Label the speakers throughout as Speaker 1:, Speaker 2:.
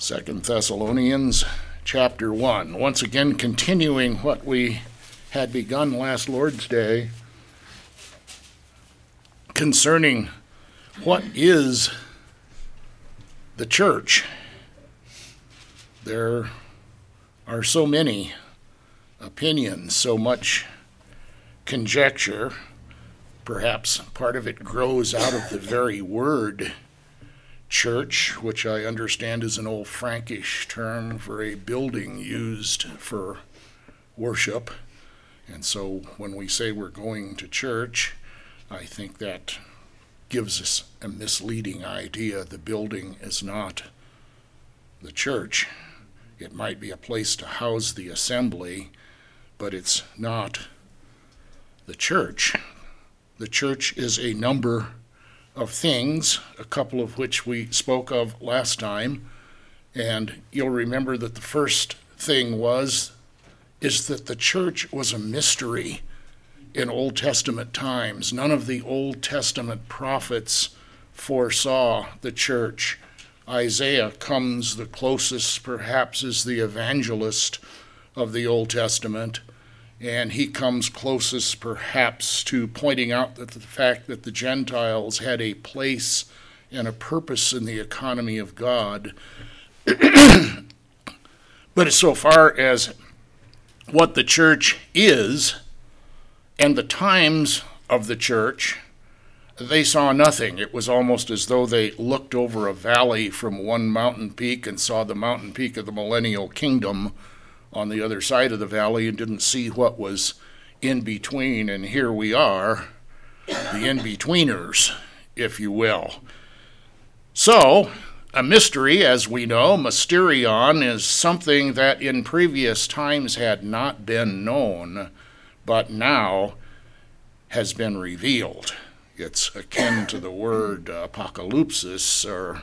Speaker 1: 2 Thessalonians chapter 1. Once again, continuing what we had begun last Lord's Day concerning what is the church. There are so many opinions, so much conjecture. Perhaps part of it grows out of the very word church, which I understand is an old Frankish term for a building used for worship. And so when we say we're going to church, I think that gives us a misleading idea. The building is not the church. It might be a place to house the assembly, but it's not the church. The church is a number of things, a couple of which we spoke of last time, and you'll remember that the first thing is that the church was a mystery in Old Testament times. None of the Old Testament prophets foresaw the church. Isaiah comes the closest, perhaps, as the evangelist of the Old Testament, and he comes closest, perhaps, to pointing out that the fact that the Gentiles had a place and a purpose in the economy of God. But as so far as what the church is and the times of the church, they saw nothing. It was almost as though they looked over a valley from one mountain peak and saw the mountain peak of the millennial kingdom on the other side of the valley and didn't see what was in between. And here we are, the in-betweeners, if you will. So, a mystery, as we know, mysterion, is something that in previous times had not been known, but now has been revealed. It's akin to the word apocalypsis, or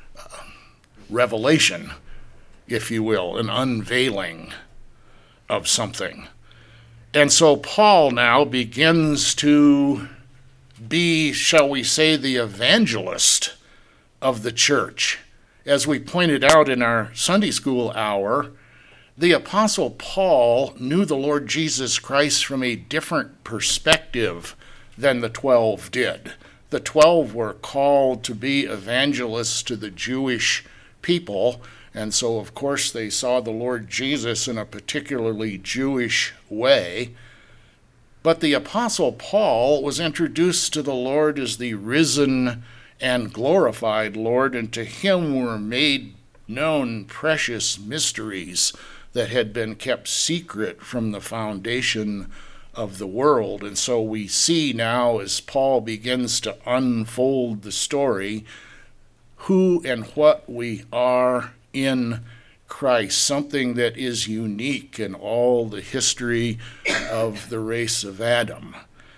Speaker 1: revelation, if you will, an unveiling of something. And so Paul now begins to be, shall we say, the evangelist of the church. As we pointed out in our Sunday school hour, the Apostle Paul knew the Lord Jesus Christ from a different perspective than the 12 did. The 12 were called to be evangelists to the Jewish people, and so, of course, they saw the Lord Jesus in a particularly Jewish way. But the Apostle Paul was introduced to the Lord as the risen and glorified Lord, and to him were made known precious mysteries that had been kept secret from the foundation of the world. And so we see now, as Paul begins to unfold the story, who and what we are in Christ, something that is unique in all the history of the race of Adam.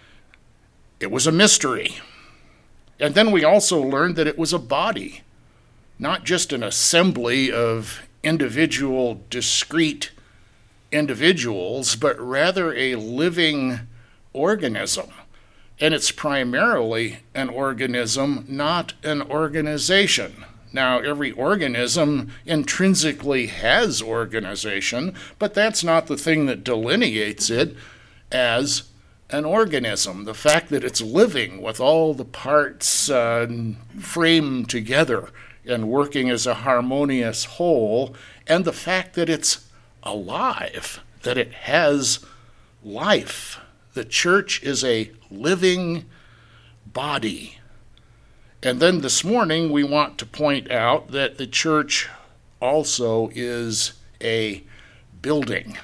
Speaker 1: It was a mystery. And then we also learned that it was a body, not just an assembly of individual, discrete individuals, but rather a living organism. And it's primarily an organism, not an organization. Now, every organism intrinsically has organization, but that's not the thing that delineates it as an organism. The fact that it's living with all the parts framed together and working as a harmonious whole, and the fact that it's alive, that it has life. The church is a living body. And then this morning we want to point out that the church also is a building.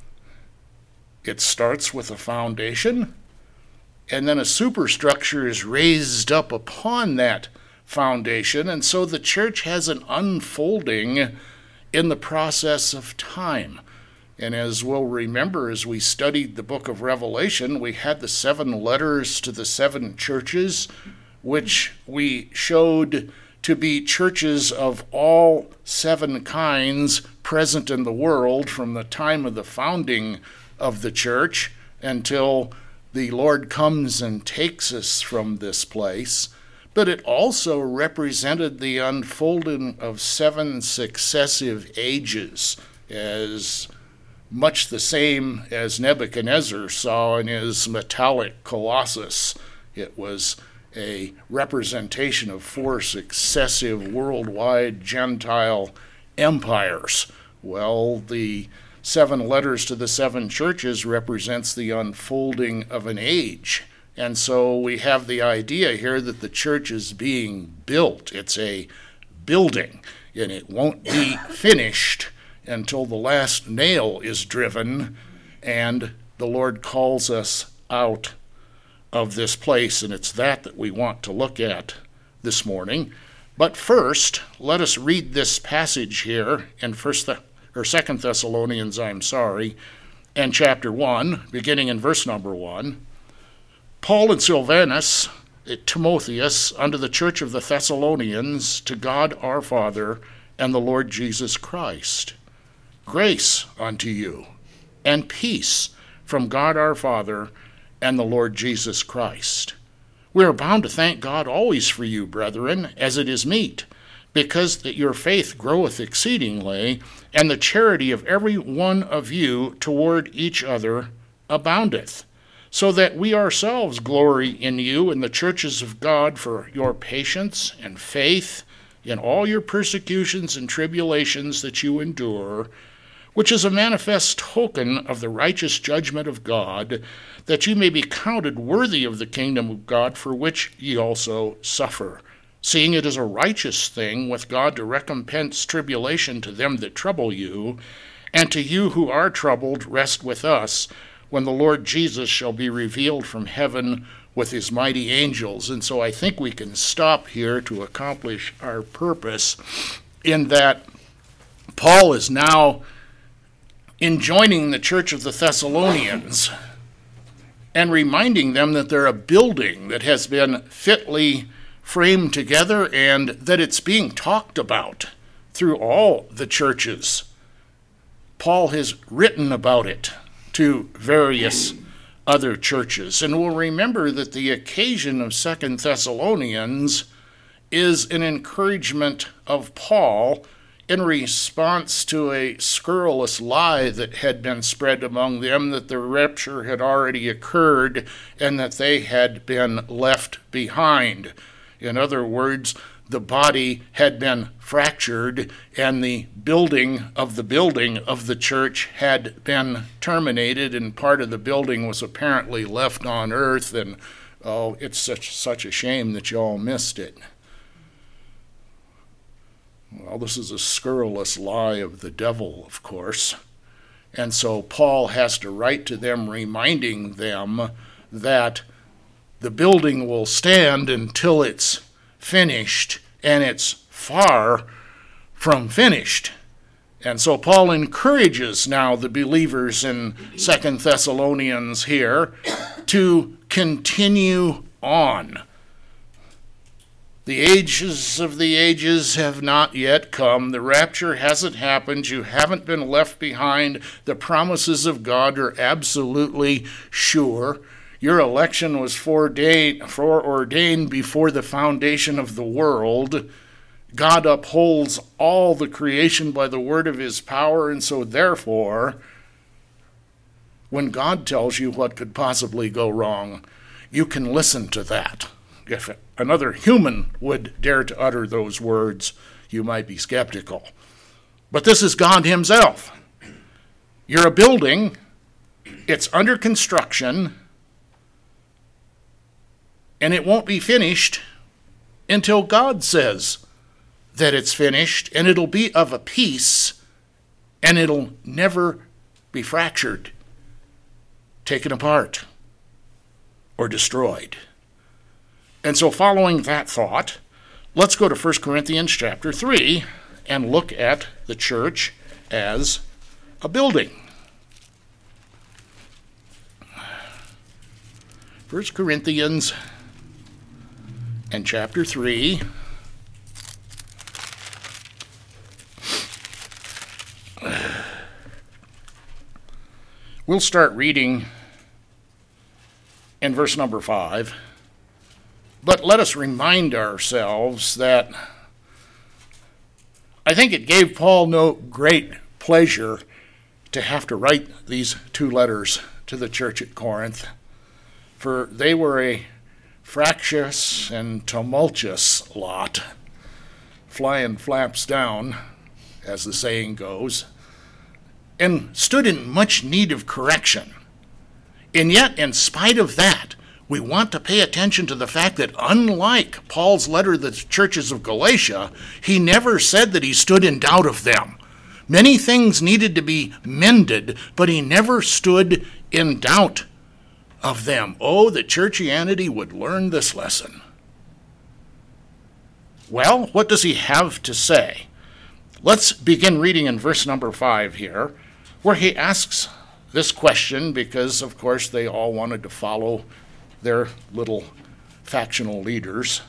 Speaker 1: It starts with a foundation, and then a superstructure is raised up upon that foundation, and so the church has an unfolding in the process of time. And as we'll remember, as we studied the book of Revelation, we had the 7 letters to the 7 churches, which we showed to be churches of all 7 kinds present in the world from the time of the founding of the church until the Lord comes and takes us from this place. but it also represented the unfolding of 7 successive ages, as much the same as Nebuchadnezzar saw in his metallic colossus. It was a representation of 4 successive worldwide Gentile empires. Well, the 7 letters to the 7 churches represents the unfolding of an age. And so we have the idea here that the church is being built. It's a building, and it won't be finished until the last nail is driven and the Lord calls us out of this place. And it's that we want to look at this morning. But first, let us read this passage here in 2 Thessalonians, and chapter 1, beginning in verse number 1. Paul and Silvanus, Timotheus, unto the church of the Thessalonians, to God our Father and the Lord Jesus Christ. Grace unto you, and peace from God our Father and the Lord Jesus Christ. We are bound to thank God always for you, brethren, as it is meet, because that your faith groweth exceedingly, and the charity of every one of you toward each other aboundeth, so that we ourselves glory in you in the churches of God for your patience and faith in all your persecutions and tribulations that you endure, which is a manifest token of the righteous judgment of God, that you may be counted worthy of the kingdom of God, for which ye also suffer, seeing it is a righteous thing with God to recompense tribulation to them that trouble you, and to you who are troubled rest with us, when the Lord Jesus shall be revealed from heaven with his mighty angels. And so I think we can stop here to accomplish our purpose, in that Paul is now enjoining the church of the Thessalonians and reminding them that they're a building that has been fitly framed together and that it's being talked about through all the churches. Paul has written about it to various other churches. And we'll remember that the occasion of 2 Thessalonians is an encouragement of Paul in response to a scurrilous lie that had been spread among them, that the rapture had already occurred and that they had been left behind. In other words, the body had been fractured and the building of the church had been terminated, and part of the building was apparently left on earth, and it's such a shame that you all missed it. Well, this is a scurrilous lie of the devil, of course. And so Paul has to write to them reminding them that the building will stand until it's finished, and it's far from finished. And so Paul encourages now the believers in 2 Thessalonians here to continue on. The ages of the ages have not yet come. The rapture hasn't happened. You haven't been left behind. The promises of God are absolutely sure. Your election was foreordained before the foundation of the world. God upholds all the creation by the word of his power, and so therefore, when God tells you what could possibly go wrong, you can listen to that. If another human would dare to utter those words, you might be skeptical. But this is God himself. You're a building. It's under construction. And it won't be finished until God says that it's finished, and it'll be of a piece, and it'll never be fractured, taken apart, or destroyed. And so following that thought, let's go to 1 Corinthians chapter 3 and look at the church as a building. 1 Corinthians and chapter 3. We'll start reading in verse number 5. But let us remind ourselves that I think it gave Paul no great pleasure to have to write these 2 letters to the church at Corinth, for they were a fractious and tumultuous lot, flying flaps down, as the saying goes, and stood in much need of correction. And yet, in spite of that, we want to pay attention to the fact that unlike Paul's letter to the churches of Galatia, he never said that he stood in doubt of them. Many things needed to be mended, but he never stood in doubt of them. Oh, that churchianity would learn this lesson. Well, what does he have to say? Let's begin reading in verse number 5 here, where he asks this question because, of course, they all wanted to follow their little factional leaders.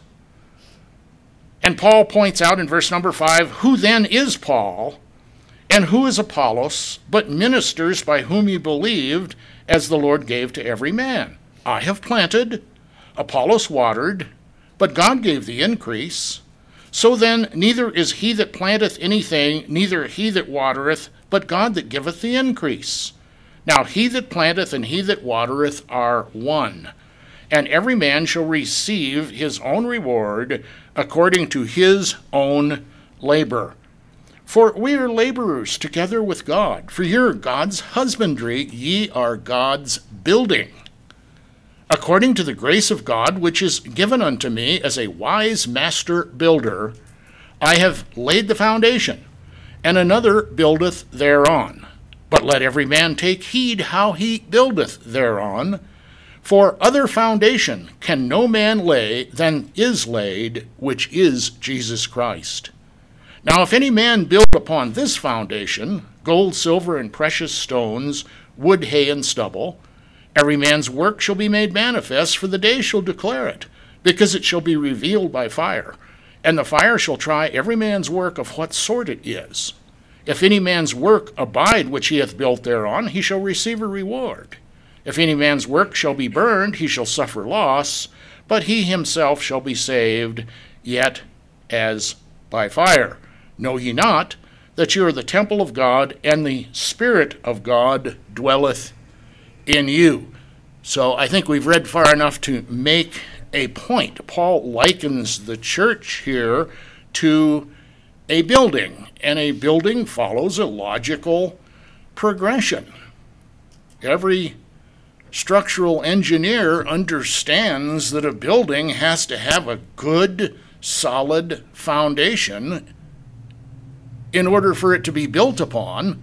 Speaker 1: And Paul points out in verse number 5, who then is Paul, and who is Apollos, but ministers by whom you believed, as the Lord gave to every man? I have planted, Apollos watered, but God gave the increase. So then, neither is he that planteth anything, neither he that watereth, but God that giveth the increase. Now he that planteth and he that watereth are one, and every man shall receive his own reward according to his own labor. For we are laborers together with God. For ye are God's husbandry, ye are God's building. According to the grace of God, which is given unto me as a wise master builder, I have laid the foundation, and another buildeth thereon. But let every man take heed how he buildeth thereon. For other foundation can no man lay than is laid, which is Jesus Christ. Now if any man build upon this foundation, gold, silver, and precious stones, wood, hay, and stubble, every man's work shall be made manifest, for the day shall declare it, because it shall be revealed by fire. And the fire shall try every man's work of what sort it is. If any man's work abide which he hath built thereon, he shall receive a reward. If any man's work shall be burned, he shall suffer loss, but he himself shall be saved, yet as by fire. Know ye not that you are the temple of God, and the Spirit of God dwelleth in you? So I think we've read far enough to make a point. Paul likens the church here to a building, and a building follows a logical progression. Every structural engineer understands that a building has to have a good, solid foundation in order for it to be built upon.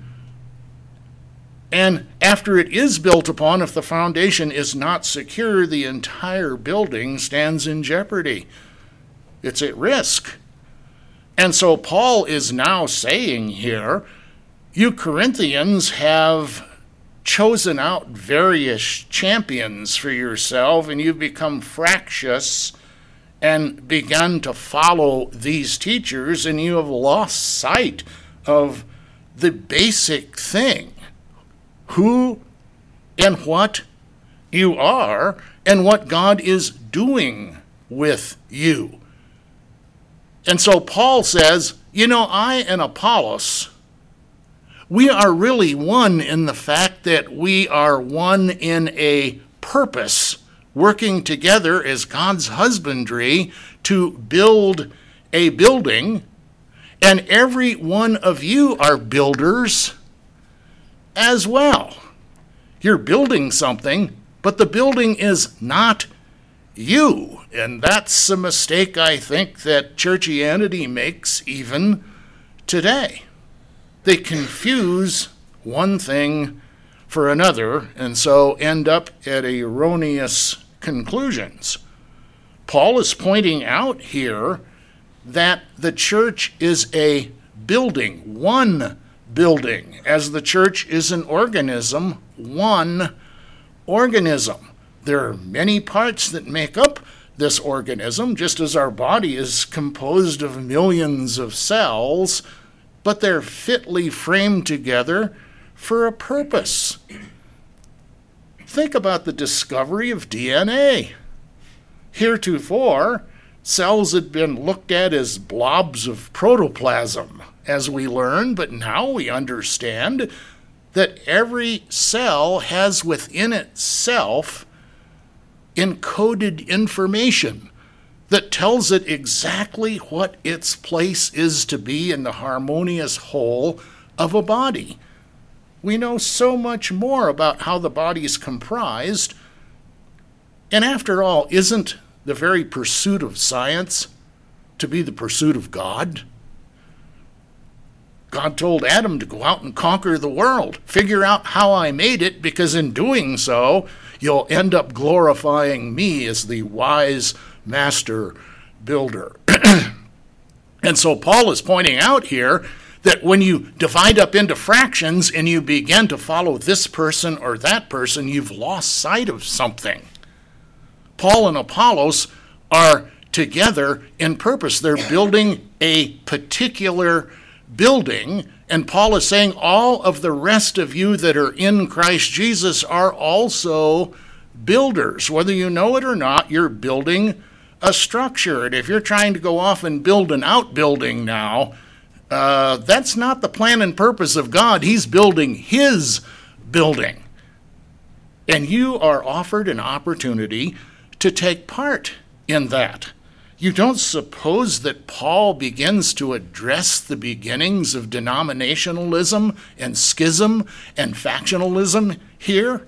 Speaker 1: And after it is built upon, if the foundation is not secure, the entire building stands in jeopardy. It's at risk. And so Paul is now saying here, you Corinthians have chosen out various champions for yourself, and you've become fractious and begun to follow these teachers, and you have lost sight of the basic thing, who and what you are, and what God is doing with you. And so Paul says, I and Apollos, we are really one in the fact that we are one in a purpose, working together as God's husbandry to build a building, and every one of you are builders as well. You're building something, but the building is not you. And that's a mistake I think that churchianity makes even today. They confuse one thing for another, and so end up at erroneous conclusions. Paul is pointing out here that the church is a building, one building, as the church is an organism, one organism. There are many parts that make up this organism, just as our body is composed of millions of cells, but they're fitly framed together for a purpose. Think about the discovery of DNA. Heretofore, cells had been looked at as blobs of protoplasm, as we learn, but now we understand that every cell has within itself encoded information that tells it exactly what its place is to be in the harmonious whole of a body. We know so much more about how the body is comprised, and after all, isn't the very pursuit of science to be the pursuit of God? God told Adam to go out and conquer the world. Figure out how I made it, because in doing so, you'll end up glorifying me as the wise master builder. And so Paul is pointing out here that when you divide up into fractions and you begin to follow this person or that person, you've lost sight of something. Paul and Apollos are together in purpose. They're building a particular building, and Paul is saying all of the rest of you that are in Christ Jesus are also builders. Whether you know it or not, you're building a structure. And if you're trying to go off and build an outbuilding now, that's not the plan and purpose of God. He's building his building. And you are offered an opportunity to take part in that. You don't suppose that Paul begins to address the beginnings of denominationalism and schism and factionalism here?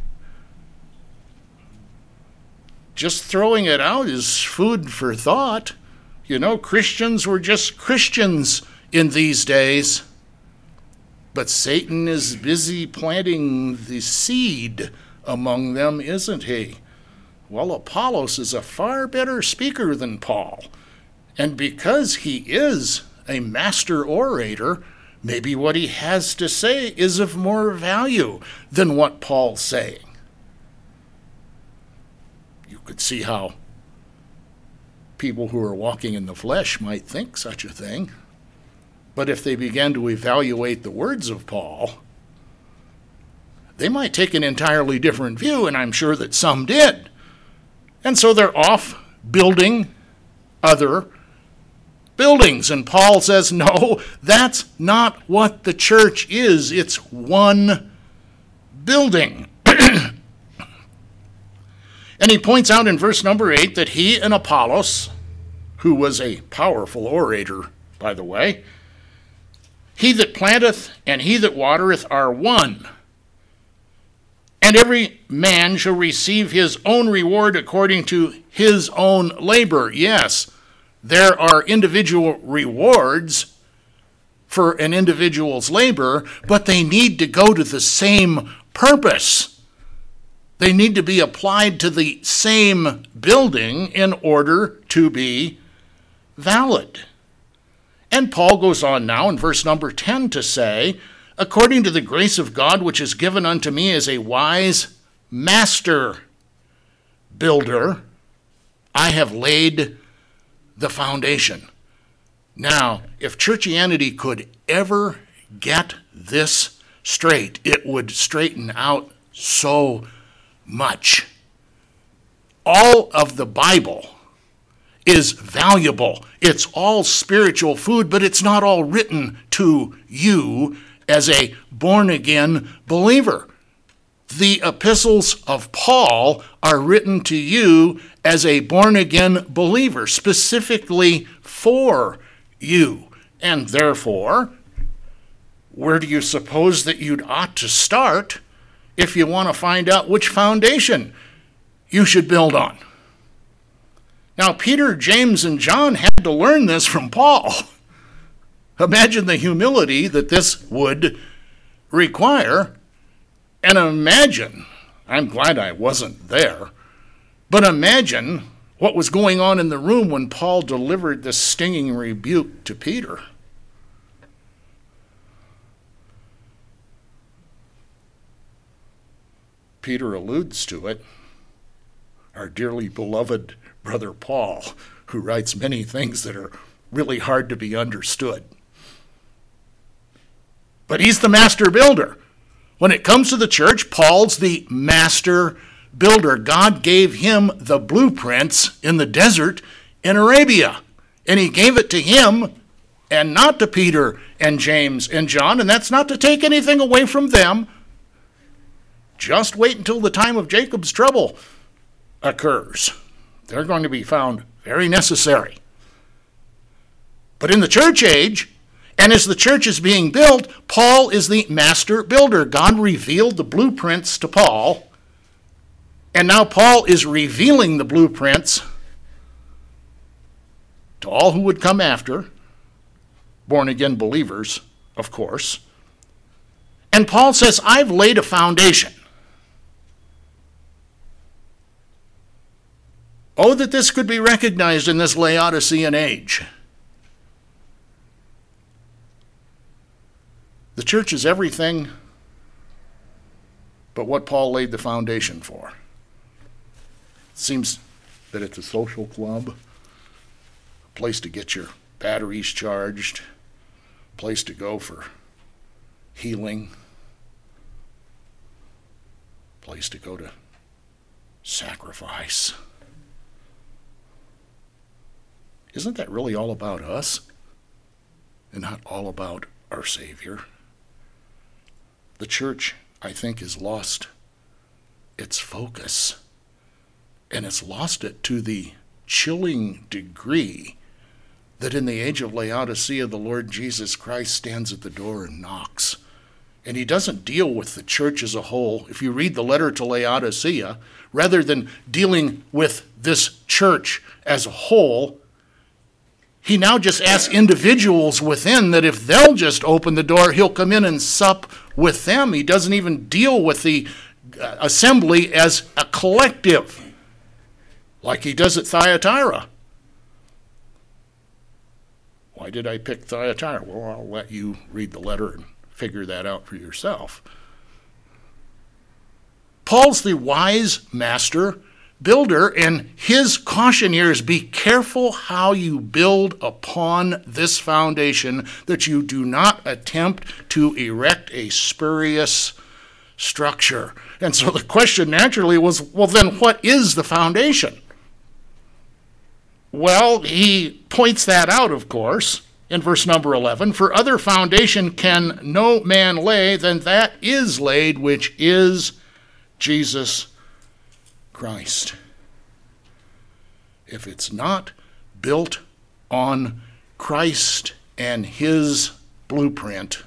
Speaker 1: Just throwing it out is food for thought. You know, Christians were just Christians in these days. But Satan is busy planting the seed among them, isn't he? Well, Apollos is a far better speaker than Paul. And because he is a master orator, maybe what he has to say is of more value than what Paul's saying. You could see how people who are walking in the flesh might think such a thing. But if they began to evaluate the words of Paul, they might take an entirely different view, and I'm sure that some did. And so they're off building other buildings. And Paul says, no, that's not what the church is. It's one building. And he points out in verse number 8 that he and Apollos, who was a powerful orator, by the way, he that planteth and he that watereth are one. And every man shall receive his own reward according to his own labor. Yes, there are individual rewards for an individual's labor, but they need to go to the same purpose. They need to be applied to the same building in order to be valid. And Paul goes on now in verse number 10 to say, according to the grace of God which is given unto me as a wise master builder, I have laid the foundation. Now, if churchianity could ever get this straight, it would straighten out so much. All of the Bible is valuable. It's all spiritual food, but it's not all written to you as a born-again believer. The epistles of Paul are written to you as a born-again believer, specifically for you. And therefore, where do you suppose that you'd ought to start if you want to find out which foundation you should build on? Now, Peter, James, and John had to learn this from Paul. Imagine the humility that this would require. And imagine, I'm glad I wasn't there, but imagine what was going on in the room when Paul delivered this stinging rebuke to Peter. Peter alludes to it. Our dearly beloved brother Paul, who writes many things that are really hard to be understood. But he's the master builder. When it comes to the church, Paul's the master builder. God gave him the blueprints in the desert in Arabia. And he gave it to him and not to Peter and James and John. And that's not to take anything away from them. Just wait until the time of Jacob's trouble occurs. They're going to be found very necessary. But in the church age, and as the church is being built, Paul is the master builder. God revealed the blueprints to Paul, and now Paul is revealing the blueprints to all who would come after, born-again believers, of course. And Paul says, I've laid a foundation. Oh, that this could be recognized in this Laodicean age. The church is everything but what Paul laid the foundation for. It seems that it's a social club, a place to get your batteries charged, a place to go for healing, a place to go to sacrifice. Isn't that really all about us and not all about our Savior? The church, I think, has lost its focus, and it's lost it to the chilling degree that in the age of Laodicea, the Lord Jesus Christ stands at the door and knocks. And he doesn't deal with the church as a whole. If you read the letter to Laodicea, rather than dealing with this church as a whole, he now just asks individuals within that if they'll just open the door, he'll come in and sup with them. He doesn't even deal with the assembly as a collective, like he does at Thyatira. Why did I pick Thyatira? Well, I'll let you read the letter and figure that out for yourself. Paul's the wise master builder, and his caution here is be careful how you build upon this foundation, that you do not attempt to erect a spurious structure. And so the question naturally was, well, then what is the foundation? Well, he points that out, of course, in verse number 11. For other foundation can no man lay than that is laid, which is Jesus Christ. If it's not built on Christ and his blueprint,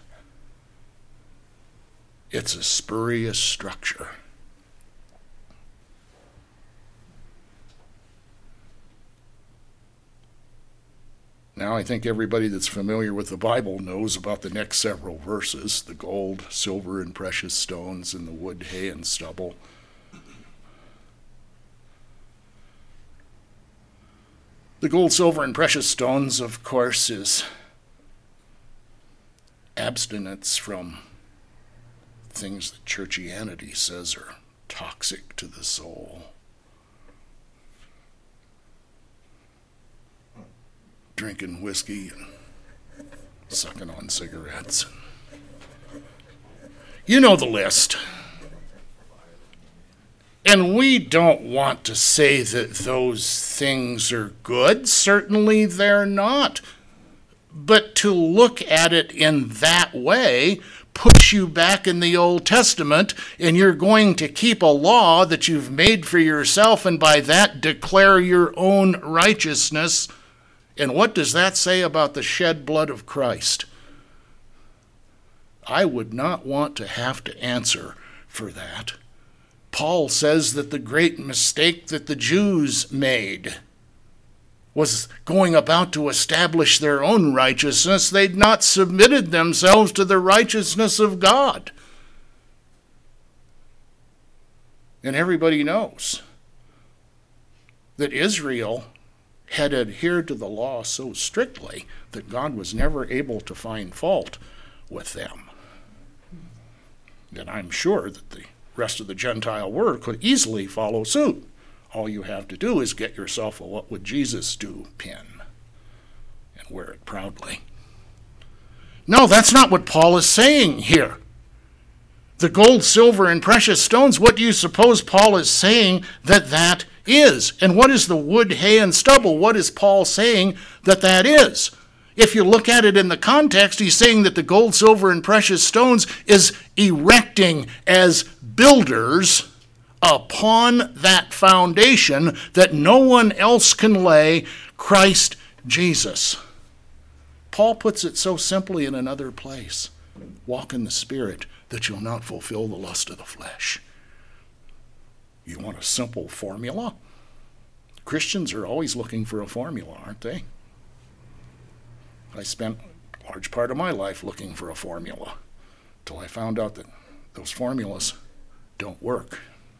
Speaker 1: it's a spurious structure. Now, I think everybody that's familiar with the Bible knows about the next several verses, the gold, silver, and precious stones, and the wood, hay, and stubble. The gold, silver, and precious stones, of course, is abstinence from things that churchianity says are toxic to the soul. Drinking whiskey and sucking on cigarettes. You know the list. And we don't want to say that those things are good. Certainly they're not. But to look at it in that way puts you back in the Old Testament, and you're going to keep a law that you've made for yourself, and by that declare your own righteousness. And what does that say about the shed blood of Christ? I would not want to have to answer for that. Paul says that the great mistake that the Jews made was going about to establish their own righteousness. They'd not submitted themselves to the righteousness of God. And everybody knows that Israel had adhered to the law so strictly that God was never able to find fault with them. And I'm sure that the rest of the Gentile world could easily follow suit. All you have to do is get yourself a "What Would Jesus Do" pin and wear it proudly. No, that's not what Paul is saying here. The gold, silver, and precious stones, what do you suppose Paul is saying that is? And what is the wood, hay, and stubble? What is Paul saying that is? If you look at it in the context, he's saying that the gold, silver, and precious stones is erecting as builders upon that foundation that no one else can lay, Christ Jesus. Paul puts it so simply in another place. Walk in the Spirit, that you'll not fulfill the lust of the flesh. You want a simple formula? Christians are always looking for a formula, aren't they? I spent a large part of my life looking for a formula till I found out that those formulas don't work.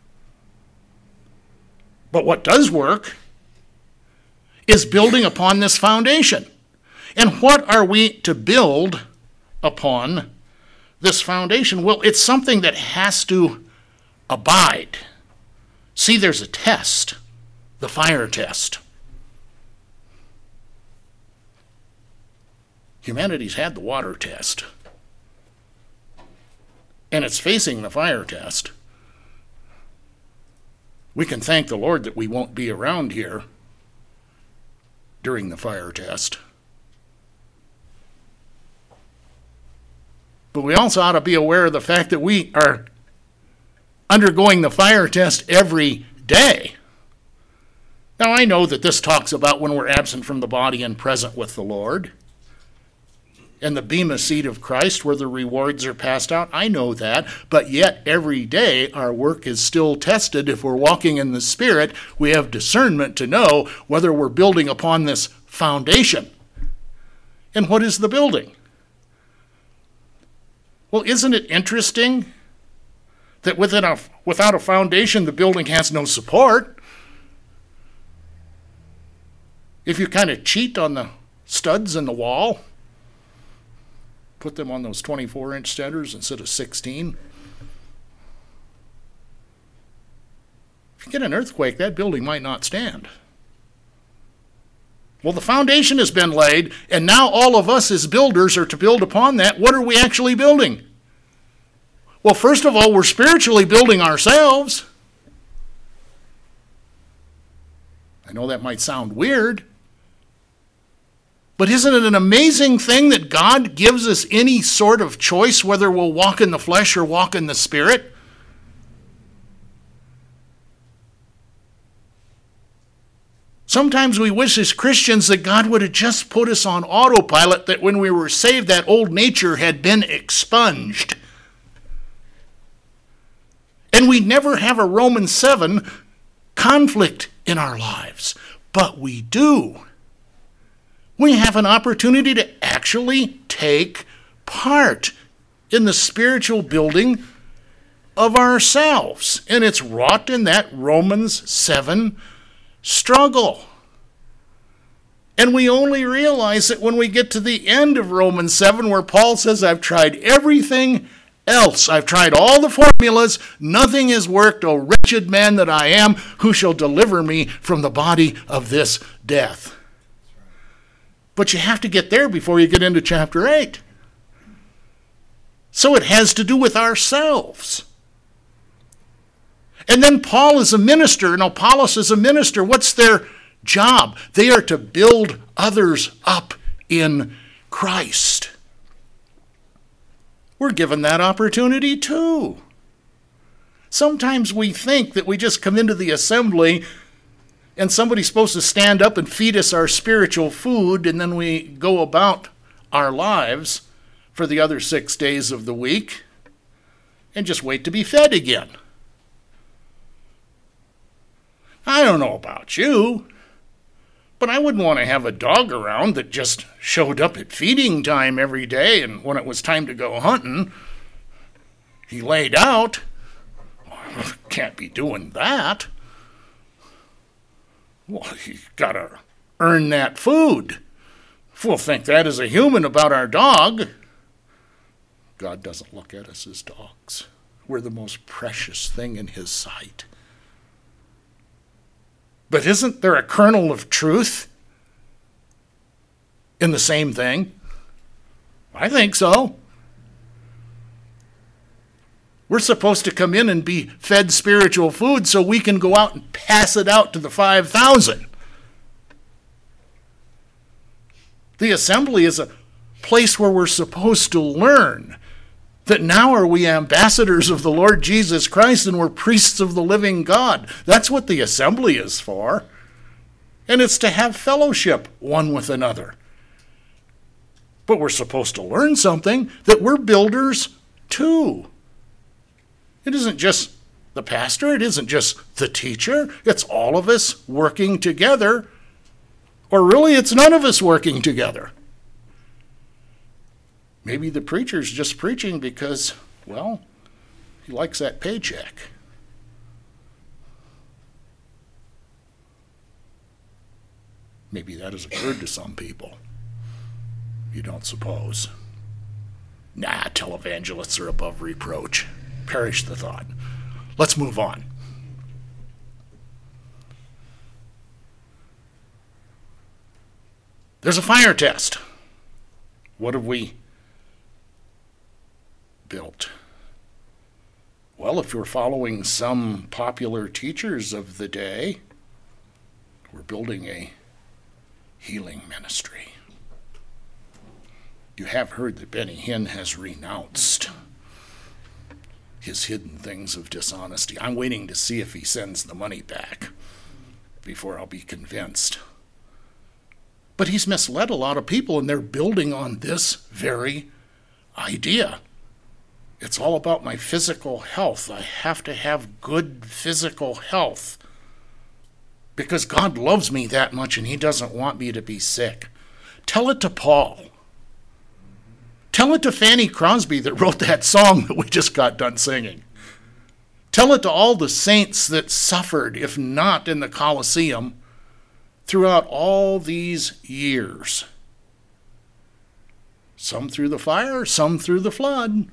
Speaker 1: But what does work is building upon this foundation. And what are we to build upon this foundation? Well, it's something that has to abide. See, there's a test, the fire test. Humanity's had the water test, and it's facing the fire test. We can thank the Lord that we won't be around here during the fire test. But we also ought to be aware of the fact that we are undergoing the fire test every day. Now, I know that this talks about when we're absent from the body and present with the Lord, and the bema seat of Christ where the rewards are passed out. I know that, but yet every day our work is still tested. If we're walking in the Spirit, we have discernment to know whether we're building upon this foundation. And what is the building? Well, isn't it interesting that without a foundation, the building has no support? If you kind of cheat on the studs in the wall, put them on those 24-inch centers instead of 16, if you get an earthquake, that building might not stand. Well, the foundation has been laid, and now all of us as builders are to build upon that. What are we actually building? Well, first of all, we're spiritually building ourselves. I know that might sound weird, but isn't it an amazing thing that God gives us any sort of choice whether we'll walk in the flesh or walk in the Spirit? Sometimes we wish as Christians that God would have just put us on autopilot, that when we were saved, that old nature had been expunged. And we never have a Romans 7 conflict in our lives. But we do. We have an opportunity to actually take part in the spiritual building of ourselves. And it's wrought in that Romans 7 struggle. And we only realize it when we get to the end of Romans 7, where Paul says, I've tried everything else. I've tried all the formulas. Nothing has worked. O wretched man that I am, who shall deliver me from the body of this death? But you have to get there before you get into chapter 8. So it has to do with ourselves. And then Paul is a minister and Apollos is a minister. What's their job? They are to build others up in Christ. We're given that opportunity too. Sometimes we think that we just come into the assembly and somebody's supposed to stand up and feed us our spiritual food, and then we go about our lives for the other 6 days of the week and just wait to be fed again. I don't know about you, but I wouldn't want to have a dog around that just showed up at feeding time every day, and when it was time to go hunting, he laid out. Can't be doing that. Well, you got to earn that food. We'll think that as a human about our dog. God doesn't look at us as dogs. We're the most precious thing in his sight. But isn't there a kernel of truth in the same thing? I think so. We're supposed to come in and be fed spiritual food so we can go out and pass it out to the 5,000. The assembly is a place where we're supposed to learn that now are we ambassadors of the Lord Jesus Christ and we're priests of the living God. That's what the assembly is for. And it's to have fellowship one with another. But we're supposed to learn something, that we're builders too. It isn't just the pastor, it isn't just the teacher, it's all of us working together. Or really, it's none of us working together. Maybe the preacher's just preaching because, well, he likes that paycheck. Maybe that has occurred to some people. You don't suppose? Nah, televangelists are above reproach. Perish the thought. Let's move on. There's a fire test. What have we built? Well, if we're following some popular teachers of the day, we're building a healing ministry. You have heard that Benny Hinn has renounced his hidden things of dishonesty. I'm waiting to see if he sends the money back before I'll be convinced. But he's misled a lot of people, and they're building on this very idea. It's all about my physical health. I have to have good physical health because God loves me that much and he doesn't want me to be sick. Tell it to Paul. Tell it to Fanny Crosby that wrote that song that we just got done singing. Tell it to all the saints that suffered, if not in the Colosseum, throughout all these years. Some through the fire, some through the flood.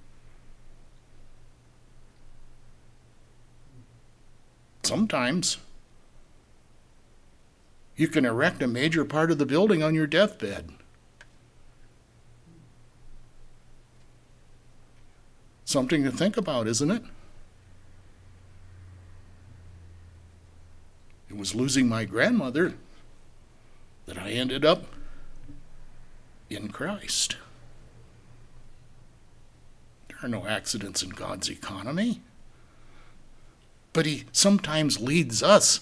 Speaker 1: Sometimes you can erect a major part of the building on your deathbed. Something to think about, isn't it? It was losing my grandmother that I ended up in Christ. There are no accidents in God's economy. But he sometimes leads us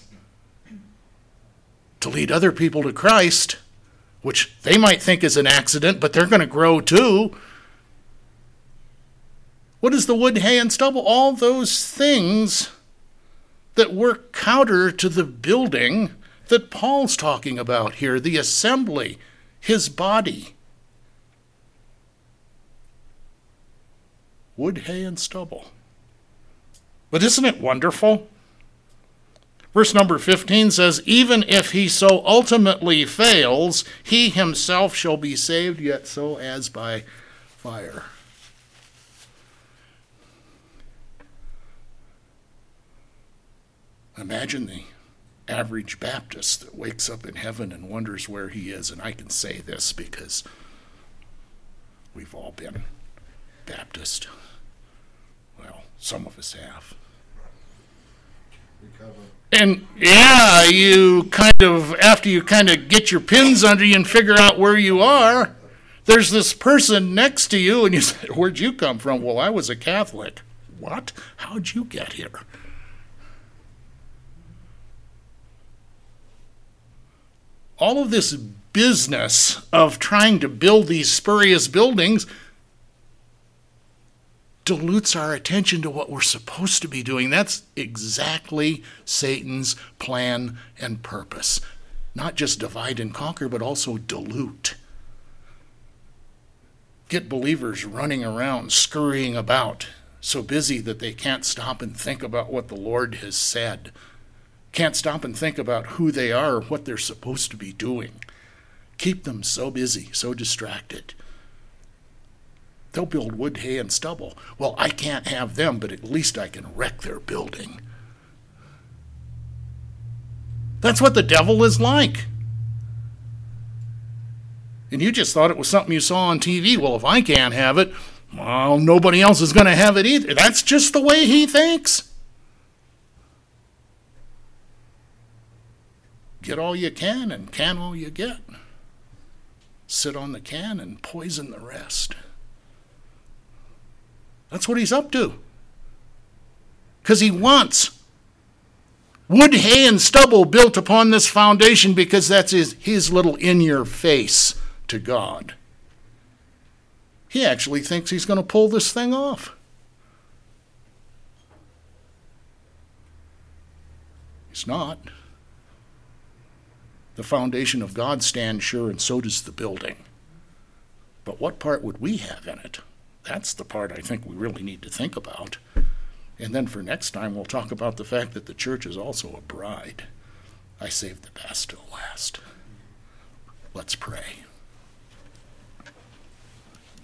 Speaker 1: to lead other people to Christ, which they might think is an accident, but they're going to grow too. What is the wood, hay, and stubble? All those things that work counter to the building that Paul's talking about here, the assembly, his body. Wood, hay, and stubble. But isn't it wonderful? Verse number 15 says, even if he so ultimately fails, he himself shall be saved, yet so as by fire. Imagine the average Baptist that wakes up in heaven and wonders where he is. And I can say this because we've all been Baptist. Well, some of us have. And yeah, you kind of, after you kind of get your pins under you and figure out where you are, there's this person next to you and you say, where'd you come from? Well, I was a Catholic. What? How'd you get here? All of this business of trying to build these spurious buildings dilutes our attention to what we're supposed to be doing. That's exactly Satan's plan and purpose. Not just divide and conquer, but also dilute. Get believers running around, scurrying about, so busy that they can't stop and think about what the Lord has said. Can't stop and think about who they are or what they're supposed to be doing. Keep them so busy, so distracted. They'll build wood, hay, and stubble. Well, I can't have them, but at least I can wreck their building. That's what the devil is like. And you just thought it was something you saw on TV. Well, if I can't have it, Well, nobody else is going to have it either. That's just the way he thinks. Get all you can and can all you get. Sit on the can and poison the rest. That's what he's up to. Because he wants wood, hay, and stubble built upon this foundation, because that's his little in-your-face to God. He actually thinks he's going to pull this thing off. He's not. The foundation of God stands sure, and so does the building. But what part would we have in it? That's the part I think we really need to think about. And then for next time, we'll talk about the fact that the church is also a bride. I saved the best till last. Let's pray.